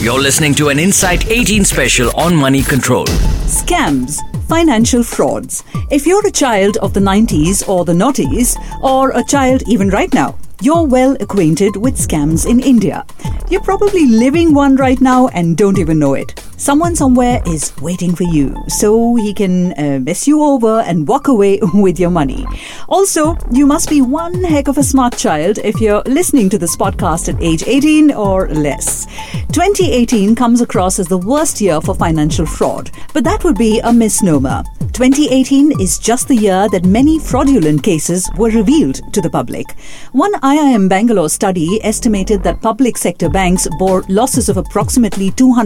You're listening to an Insight 18 special on money control. Scams, financial frauds. If you're a child of the 90s or the noughties, or a child even right now, you're well acquainted with scams in India. You're probably living one right now and don't even know it. Someone somewhere is waiting for you so he can mess you over and walk away with your money. Also, you must be one heck of a smart child if you're listening to this podcast at age 18 or less. 2018 comes across as the worst year for financial fraud, but that would be a misnomer. 2018 is just the year that many fraudulent cases were revealed to the public. One IIM Bangalore study estimated that public sector banks bore losses of approximately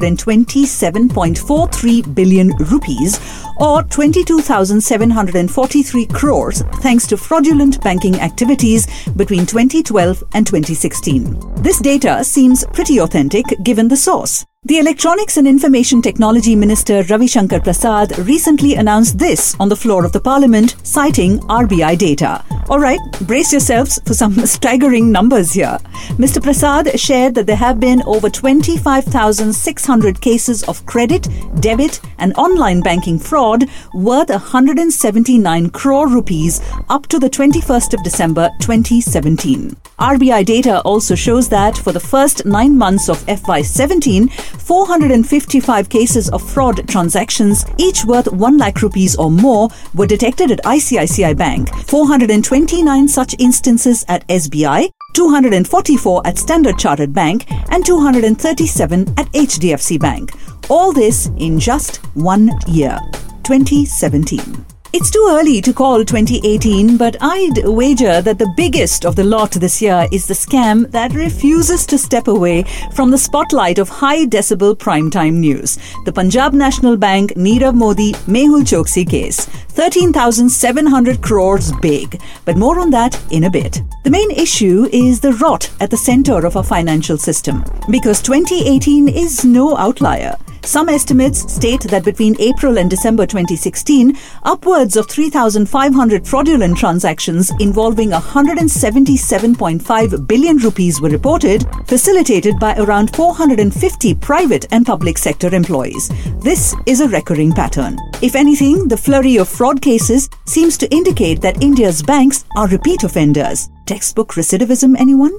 227.43 billion rupees or 22,743 crores thanks to fraudulent banking activities between 2012 and 2016. This data seems pretty authentic given the source. The Electronics and Information Technology Minister Ravi Shankar Prasad recently announced this on the floor of the Parliament, citing RBI data. Alright, brace yourselves for some staggering numbers here. Mr. Prasad shared that there have been over 25,600 cases of credit, debit and online banking fraud worth 179 crore rupees up to the 21st of December 2017. RBI data also shows that for the first 9 months of FY17, 455 cases of fraud transactions, each worth 1 lakh rupees or more, were detected at ICICI Bank, 429 such instances at SBI, 244 at Standard Chartered Bank, and 237 at HDFC Bank. All this in just 1 year, 2017. It's too early to call 2018, but I'd wager that the biggest of the lot this year is the scam that refuses to step away from the spotlight of high-decibel primetime news. The Punjab National Bank Nirav Modi Mehul Choksi case. 13,700 crores big. But more on that in a bit. The main issue is the rot at the center of our financial system, because 2018 is no outlier. Some estimates state that between April and December 2016, upwards of 3,500 fraudulent transactions involving 177.5 billion rupees were reported, facilitated by around 450 private and public sector employees. This is a recurring pattern. If anything, the flurry of fraud cases seems to indicate that India's banks are repeat offenders. Textbook recidivism, anyone?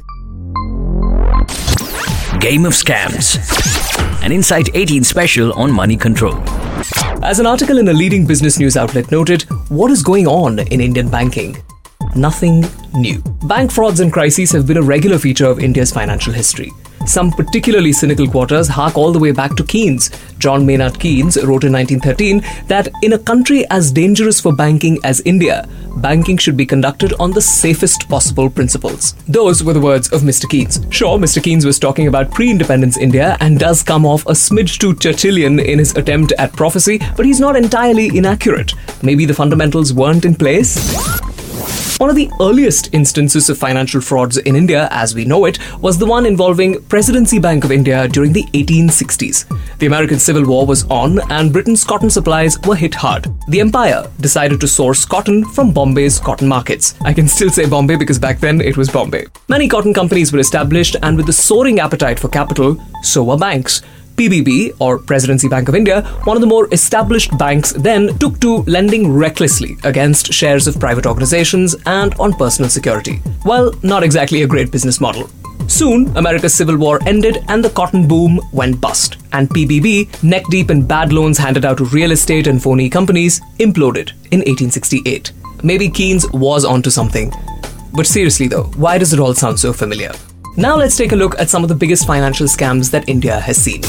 Game of Scams. An Insight 18 special on money control. As an article in a leading business news outlet noted, what is going on in Indian banking? Nothing new. Bank frauds and crises have been a regular feature of India's financial history. Some particularly cynical quarters hark all the way back to Keynes. John Maynard Keynes wrote in 1913 that in a country as dangerous for banking as India, banking should be conducted on the safest possible principles. Those were the words of Mr. Keynes. Sure, Mr. Keynes was talking about pre-independence India and does come off a smidge too Churchillian in his attempt at prophecy, but he's not entirely inaccurate. Maybe the fundamentals weren't in place? One of the earliest instances of financial frauds in India, as we know it, was the one involving Presidency Bank of India during the 1860s. The American Civil War was on and Britain's cotton supplies were hit hard. The empire decided to source cotton from Bombay's cotton markets. I can still say Bombay because back then it was Bombay. Many cotton companies were established, and with the soaring appetite for capital, so were banks. PBB, or Presidency Bank of India, one of the more established banks then, took to lending recklessly against shares of private organizations and on personal security. Well, not exactly a great business model. Soon, America's Civil War ended and the cotton boom went bust. And PBB, neck deep in bad loans handed out to real estate and phony companies, imploded in 1868. Maybe Keynes was onto something. But seriously though, why does it all sound so familiar? Now let's take a look at some of the biggest financial scams that India has seen.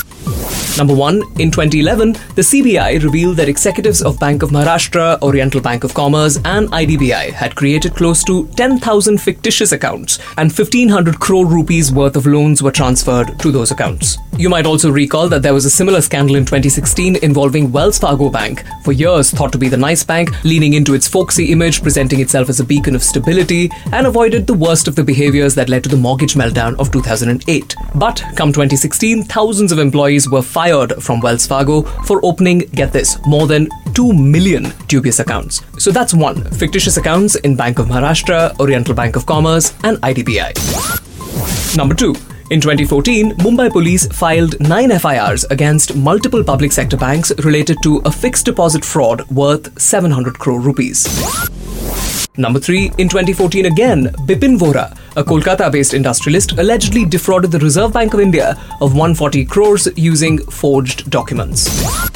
Number 1, in 2011, the CBI revealed that executives of Bank of Maharashtra, Oriental Bank of Commerce and IDBI had created close to 10,000 fictitious accounts and 1,500 crore rupees worth of loans were transferred to those accounts. You might also recall that there was a similar scandal in 2016 involving Wells Fargo Bank, for years thought to be the nice bank, leaning into its folksy image, presenting itself as a beacon of stability, and avoided the worst of the behaviors that led to the mortgage meltdown of 2008. But come 2016, thousands of employees were fired from Wells Fargo for opening, get this, more than 2 million dubious accounts. So that's one, fictitious accounts in Bank of Maharashtra, Oriental Bank of Commerce and IDBI. Number 2. In 2014, Mumbai police filed 9 FIRs against multiple public sector banks related to a fixed deposit fraud worth 700 crore rupees. Number 3, in 2014 again, Bipin Vohra, a Kolkata-based industrialist, allegedly defrauded the Reserve Bank of India of 140 crores using forged documents.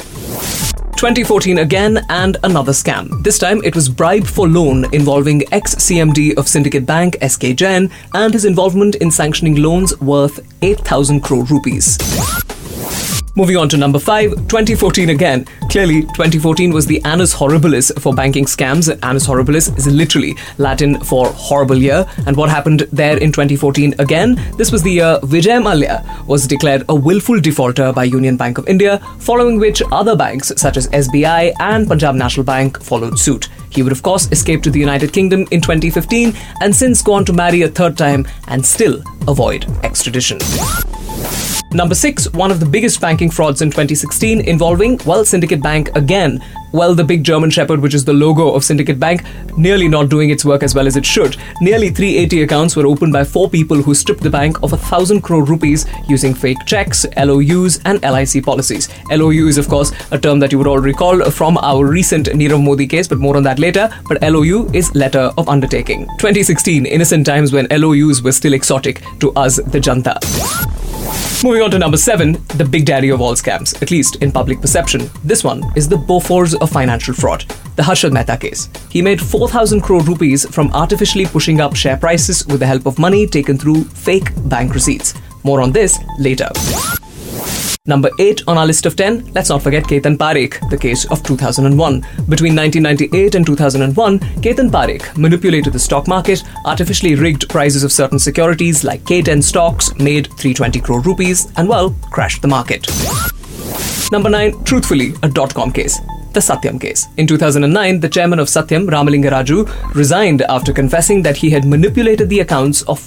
2014 again, and another scam. This time it was bribe for loan involving ex-CMD of Syndicate Bank SK Jain and his involvement in sanctioning loans worth 8,000 crore rupees. Moving on to number 5, 2014 again. Clearly, 2014 was the annus horribilis for banking scams. Annus horribilis is literally Latin for horrible year. And what happened there in 2014 again? This was the year Vijay Mallya was declared a willful defaulter by Union Bank of India, following which other banks such as SBI and Punjab National Bank followed suit. He would of course escape to the United Kingdom in 2015 and since gone to marry a third time and still avoid extradition. Number 6, one of the biggest banking frauds in 2016 involving, Syndicate Bank again. The big German Shepherd, which is the logo of Syndicate Bank, nearly not doing its work as well as it should. Nearly 380 accounts were opened by 4 people who stripped the bank of 1,000 crore rupees using fake checks, LOUs and LIC policies. LOU is of course a term that you would all recall from our recent Nirav Modi case, but more on that later. But LOU is letter of undertaking. 2016, innocent times when LOUs were still exotic to us, the Janta. Moving on to number 7, the big daddy of all scams, at least in public perception. This one is the Bofors of financial fraud, the Harshad Mehta case. He made 4,000 crore rupees from artificially pushing up share prices with the help of money taken through fake bank receipts. More on this later. Number 8 on our list of 10, let's not forget Ketan Parekh, the case of 2001. Between 1998 and 2001, Ketan Parekh manipulated the stock market, artificially rigged prices of certain securities like K10 stocks, made 320 crore rupees, and crashed the market. Number 9, truthfully, a .com case. The Satyam case. In 2009, the chairman of Satyam, Ramalinga Raju, resigned after confessing that he had manipulated the accounts of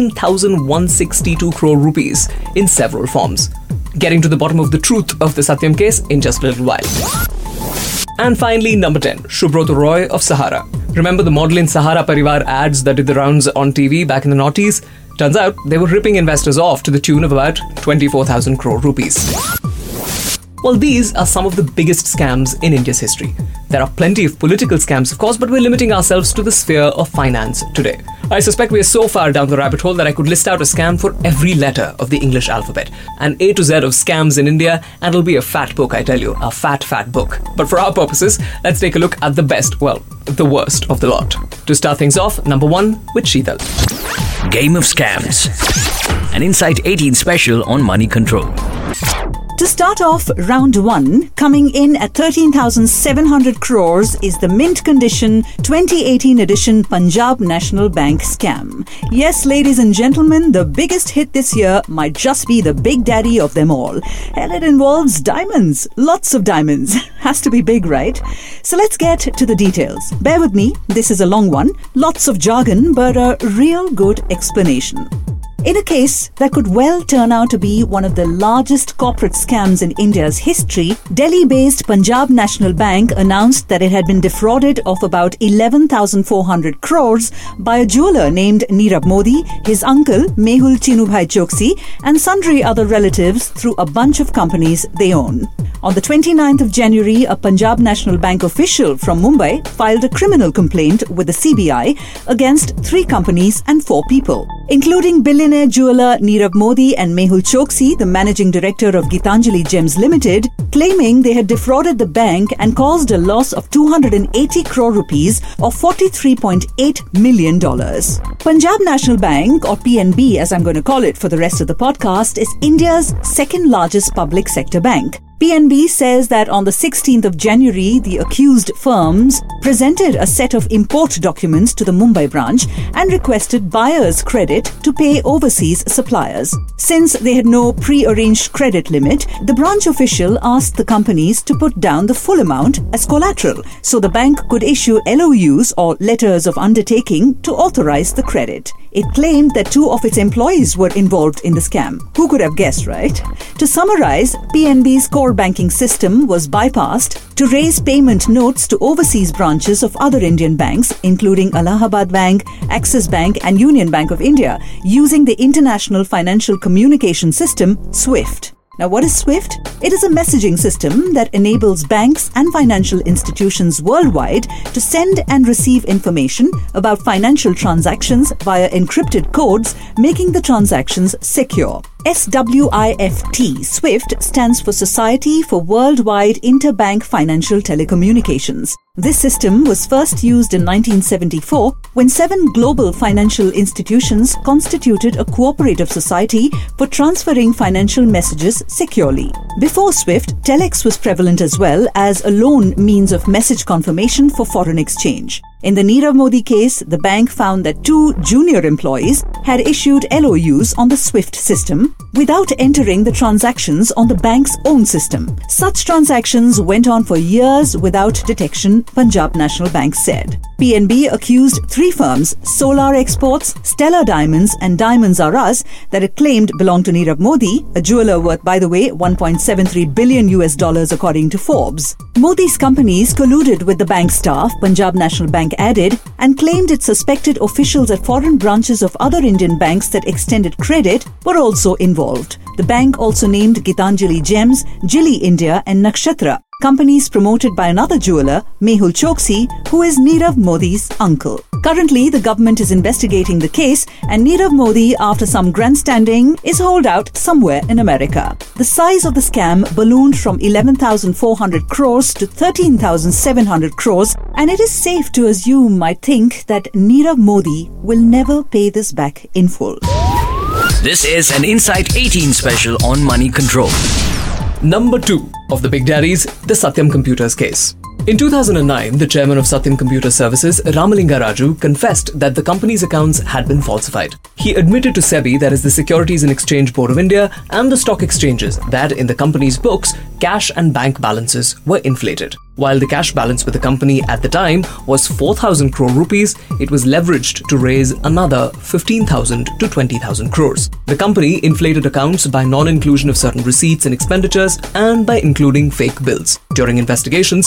14,162 crore rupees in several forms. Getting to the bottom of the truth of the Satyam case in just a little while. And finally, number 10, Subrata Roy of Sahara. Remember the model in Sahara Parivar ads that did the rounds on TV back in the noughties? Turns out they were ripping investors off to the tune of about 24,000 crore rupees. These are some of the biggest scams in India's history. There are plenty of political scams, of course, but we're limiting ourselves to the sphere of finance today. I suspect we're so far down the rabbit hole that I could list out a scam for every letter of the English alphabet. An A to Z of scams in India, and it'll be a fat book, I tell you. A fat book. But for our purposes, let's take a look at the best, the worst of the lot. To start things off, number 1 with Sheetal. Game of Scams. An Insight 18 special on money control. To start off round 1, coming in at 13,700 crores is the mint condition 2018 edition Punjab National Bank scam. Yes, ladies and gentlemen, the biggest hit this year might just be the big daddy of them all. And it involves diamonds. Lots of diamonds. Has to be big, right? So let's get to the details. Bear with me, this is a long one. Lots of jargon, but a real good explanation. In a case that could well turn out to be one of the largest corporate scams in India's history, Delhi-based Punjab National Bank announced that it had been defrauded of about 11,400 crores by a jeweler named Nirav Modi, his uncle Mehul Chinubhai Choksi, and sundry other relatives through a bunch of companies they own. On the 29th of January, a Punjab National Bank official from Mumbai filed a criminal complaint with the CBI against 3 companies and 4 people, including billionaire jeweler Nirav Modi and Mehul Choksi, the managing director of Gitanjali Gems Limited, claiming they had defrauded the bank and caused a loss of 280 crore rupees or $43.8 million. Punjab National Bank, or PNB as I'm going to call it for the rest of the podcast, is India's second largest public sector bank. PNB says that on the 16th of January, the accused firms presented a set of import documents to the Mumbai branch and requested buyers' credit to pay overseas suppliers. Since they had no pre-arranged credit limit, the branch official asked the companies to put down the full amount as collateral so the bank could issue LOUs or letters of undertaking to authorize the credit. It claimed that 2 of its employees were involved in the scam. Who could have guessed, right? To summarize, PNB's core offshore banking system was bypassed to raise payment notes to overseas branches of other Indian banks, including Allahabad Bank, Axis Bank and Union Bank of India, using the International Financial Communication System, SWIFT. Now, what is SWIFT? It is a messaging system that enables banks and financial institutions worldwide to send and receive information about financial transactions via encrypted codes, making the transactions secure. SWIFT, SWIFT, stands for Society for Worldwide Interbank Financial Telecommunications. This system was first used in 1974 when 7 global financial institutions constituted a cooperative society for transferring financial messages securely. Before SWIFT, telex was prevalent as well as a lone means of message confirmation for foreign exchange. In the Nirav Modi case, the bank found that 2 junior employees had issued LOUs on the SWIFT system without entering the transactions on the bank's own system. Such transactions went on for years without detection, Punjab National Bank said. PNB accused 3 firms, Solar Exports, Stellar Diamonds and Diamonds R Us, that it claimed belonged to Nirav Modi, a jeweler worth, by the way, $1.73 billion according to Forbes. Modi's companies colluded with the bank staff, Punjab National Bank added, and claimed it suspected officials at foreign branches of other Indian banks that extended credit were also involved. The bank also named Gitanjali Gems, Jili India and Nakshatra, companies promoted by another jeweler, Mehul Choksi, who is Nirav Modi's uncle. Currently, the government is investigating the case, and Nirav Modi, after some grandstanding, is holed out somewhere in America. The size of the scam ballooned from 11,400 crores to 13,700 crores, and it is safe to assume, I think, that Nirav Modi will never pay this back in full. This is an Insight 18 special on money control. Number 2 of the Big Daddies, the Satyam Computers case. In 2009, the chairman of Satyam Computer Services, Ramalinga Raju, confessed that the company's accounts had been falsified. He admitted to SEBI, that is the Securities and Exchange Board of India, and the stock exchanges that in the company's books, cash and bank balances were inflated. While the cash balance with the company at the time was 4,000 crore rupees, it was leveraged to raise another 15,000 to 20,000 crores. The company inflated accounts by non-inclusion of certain receipts and expenditures and by including fake bills. During investigations,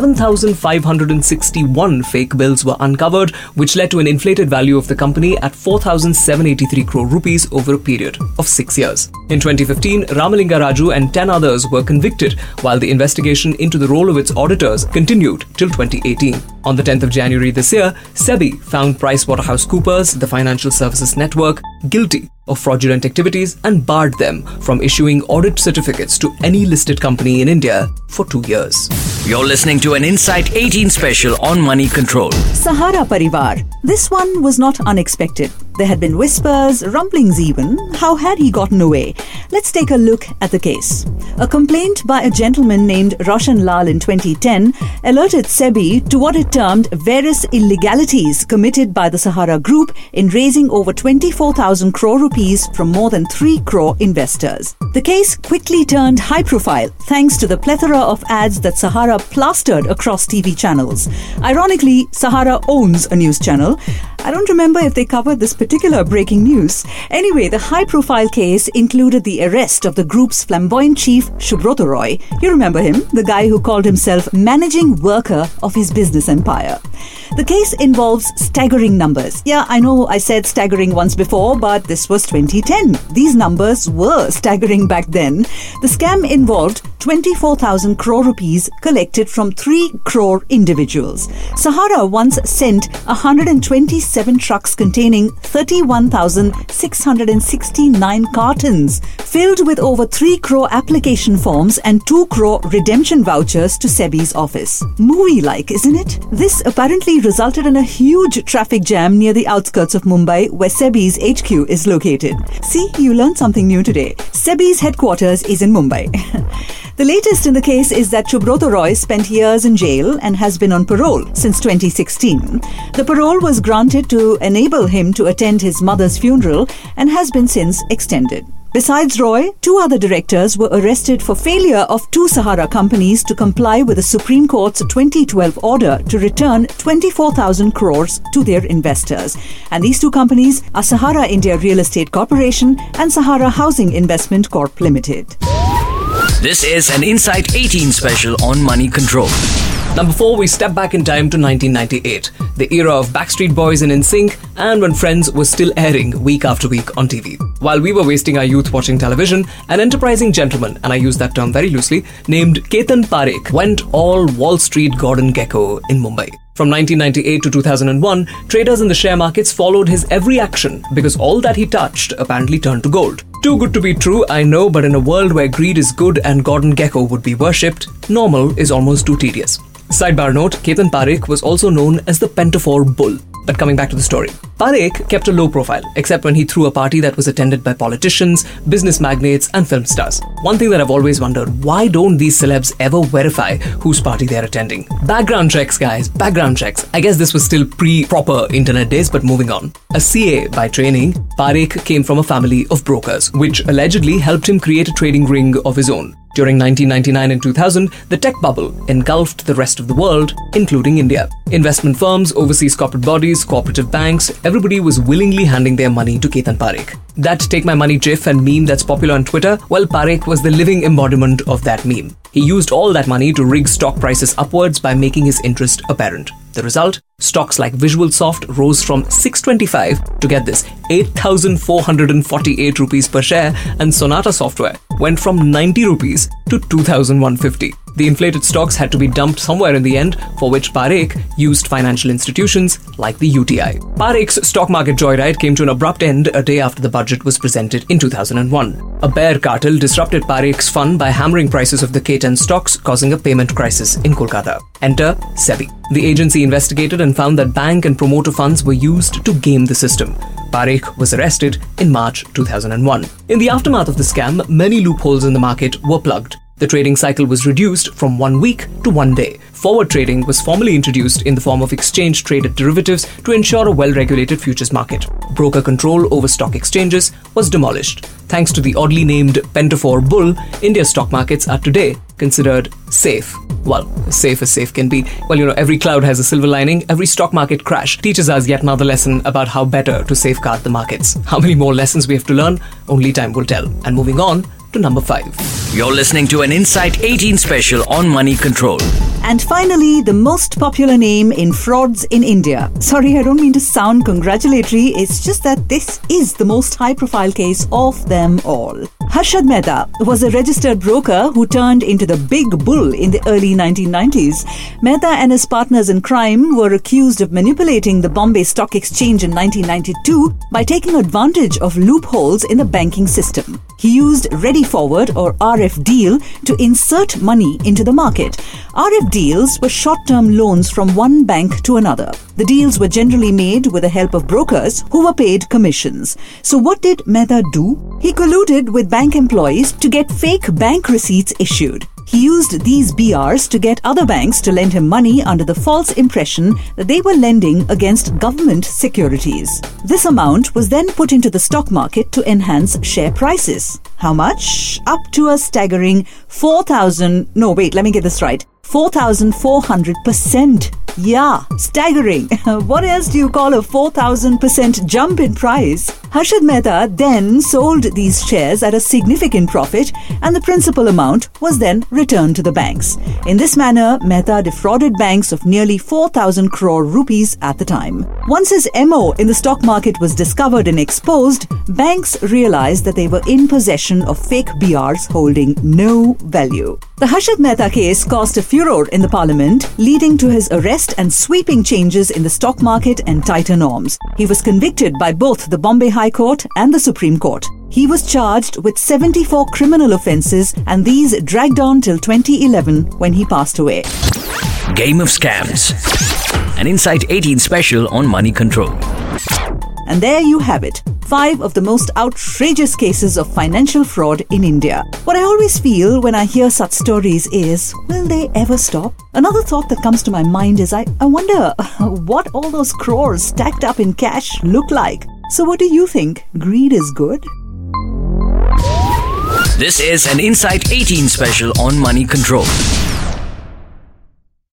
7,561 fake bills were uncovered, which led to an inflated value of the company at 4,783 crore rupees over a period of 6 years. In 2015, Ramalinga Raju and 10 others were convicted, while the investigation into the role of its auditors continued till 2018. On the 10th of January this year, SEBI found PricewaterhouseCoopers, the financial services network, guilty of fraudulent activities and barred them from issuing audit certificates to any listed company in India for 2 years. You're listening to an Insight 18 special on money control. Sahara Parivar. This one was not unexpected. There had been whispers, rumblings even. How had he gotten away? Let's take a look at the case. A complaint by a gentleman named Roshan Lal in 2010 alerted SEBI to what it termed various illegalities committed by the Sahara Group in raising over 24,000 crore rupees from more than 3 crore investors. The case quickly turned high profile thanks to the plethora of ads that Sahara plastered across TV channels. Ironically, Sahara owns a news channel. I don't remember if they covered this particular breaking news. Anyway, the high-profile case included the arrest of the group's flamboyant chief, Subroto Roy. You remember him, the guy who called himself managing worker of his business empire. The case involves staggering numbers. Yeah, I know I said staggering once before, but this was 2010. These numbers were staggering back then. The scam involved 24,000 crore rupees collected from 3 crore individuals. Sahara once sent 127 trucks containing 31,669 cartons filled with over 3 crore application forms and 2 crore redemption vouchers to SEBI's office. Movie-like, isn't it? This apparently resulted in a huge traffic jam near the outskirts of Mumbai, where SEBI's HQ is located. See, you learned something new today. SEBI's headquarters is in Mumbai. The latest in the case is that Subroto Roy spent years in jail and has been on parole since 2016. The parole was granted to enable him to attend his mother's funeral and has been since extended. Besides Roy, 2 other directors were arrested for failure of 2 Sahara companies to comply with the Supreme Court's 2012 order to return 24,000 crores to their investors. And these 2 companies are Sahara India Real Estate Corporation and Sahara Housing Investment Corp Limited. This is an Insight 18 special on money control. Number 4, we step back in time to 1998, the era of Backstreet Boys and NSYNC, and when Friends was still airing week after week on TV. While we were wasting our youth watching television, an enterprising gentleman, and I use that term very loosely, named Ketan Parekh went all Wall Street Gordon Gekko in Mumbai. From 1998 to 2001, traders in the share markets followed his every action because all that he touched apparently turned to gold. Too good to be true, I know, but in a world where greed is good and Gordon Gekko would be worshipped, normal is almost too tedious. Sidebar note, Ketan Parekh was also known as the Pentafor Bull. But coming back to the story, Parekh kept a low profile, except when he threw a party that was attended by politicians, business magnates and film stars. One thing that I've always wondered, why don't these celebs ever verify whose party they're attending? Background checks, guys, background checks. I guess this was still pre-proper internet days, but moving on. A CA by training, Parekh came from a family of brokers, which allegedly helped him create a trading ring of his own. During 1999 and 2000, the tech bubble engulfed the rest of the world, including India. Investment firms, overseas corporate bodies, cooperative banks, everybody was willingly handing their money to Ketan Parekh. That take my money gif and meme that's popular on Twitter, well, Parekh was the living embodiment of that meme. He used all that money to rig stock prices upwards by making his interest apparent. The result? Stocks like VisualSoft rose from 625 to get this 8,448 rupees per share, and Sonata Software went from 90 rupees to 2,150. The inflated stocks had to be dumped somewhere in the end, for which Parekh used financial institutions like the UTI. Parekh's stock market joyride came to an abrupt end a day after the budget was presented in 2001. A bear cartel disrupted Parekh's fun by hammering prices of the K10 stocks, causing a payment crisis in Kolkata. Enter SEBI. The agency investigated and found that bank and promoter funds were used to game the system. Parekh was arrested in March 2001. In the aftermath of the scam, many loopholes in the market were plugged. The trading cycle was reduced from 1 week to 1 day. Forward trading was formally introduced in the form of exchange-traded derivatives to ensure a well-regulated futures market. Broker control over stock exchanges was demolished. Thanks to the oddly named Pentafor Bull, India's stock markets are today considered safe. Well, safe as safe can be. Well, every cloud has a silver lining. Every stock market crash teaches us yet another lesson about how better to safeguard the markets. How many more lessons we have to learn? Only time will tell. And moving on to number 5. You're listening to an Insight 18 special on money control. And finally, the most popular name in frauds in India. Sorry, I don't mean to sound congratulatory. It's just that this is the most high-profile case of them all. Harshad Mehta was a registered broker who turned into the big bull in the early 1990s. Mehta and his partners in crime were accused of manipulating the Bombay Stock Exchange in 1992 by taking advantage of loopholes in the banking system. He used Ready Forward or RF Deal to insert money into the market. RF deals were short-term loans from one bank to another. The deals were generally made with the help of brokers who were paid commissions. So what did Mehta do? He colluded with bank employees to get fake bank receipts issued. He used these BRs to get other banks to lend him money under the false impression that they were lending against government securities. This amount was then put into the stock market to enhance share prices. How much? Up to a staggering 4,400%. Yeah, staggering. What else do you call a 4,000% jump in price? Harshad Mehta then sold these shares at a significant profit, and the principal amount was then returned to the banks. In this manner, Mehta defrauded banks of nearly 4,000 crore rupees at the time. Once his MO in the stock market was discovered and exposed, banks realized that they were in possession of fake BRs holding no value. The Harshad Mehta case caused a furor in the parliament, leading to his arrest and sweeping changes in the stock market and tighter norms. He was convicted by both the Bombay High Court and the Supreme Court. He was charged with 74 criminal offences, and these dragged on till 2011 when he passed away. Game of Scams. An Insight 18 special on money control. And there you have it. 5 of the most outrageous cases of financial fraud in India. What I always feel when I hear such stories is, will they ever stop? Another thought that comes to my mind is I wonder what all those crores stacked up in cash look like. So what do you think? Greed is good? This is an Insight 18 special on money control.